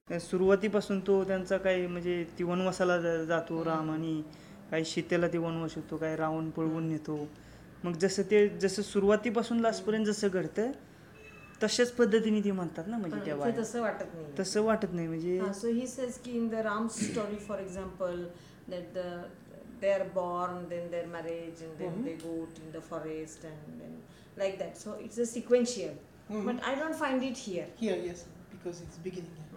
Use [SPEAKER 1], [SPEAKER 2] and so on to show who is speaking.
[SPEAKER 1] सुरुवातीपासून तो त्यांचा काही म्हणजे ती वनवासाला जातो राम आणि काही सीतेला ते वनवास होतो, काही रावण पळवून नेतो. मग जसं सुरुवातीपासून लास्टपर्यंत जसं घडतं तशाच पद्धतीने ते म्हणतात ना, म्हणजे त्या बाया
[SPEAKER 2] तसं वाटत नाही.
[SPEAKER 1] तसं वाटत नाही म्हणजे
[SPEAKER 2] So he says ki in the Ram story, for example, that they are born, then their marriage, and then they go in the forest, and then like that. So it's a sequential. But I don't find it here.
[SPEAKER 3] Here, yes, because it's beginning.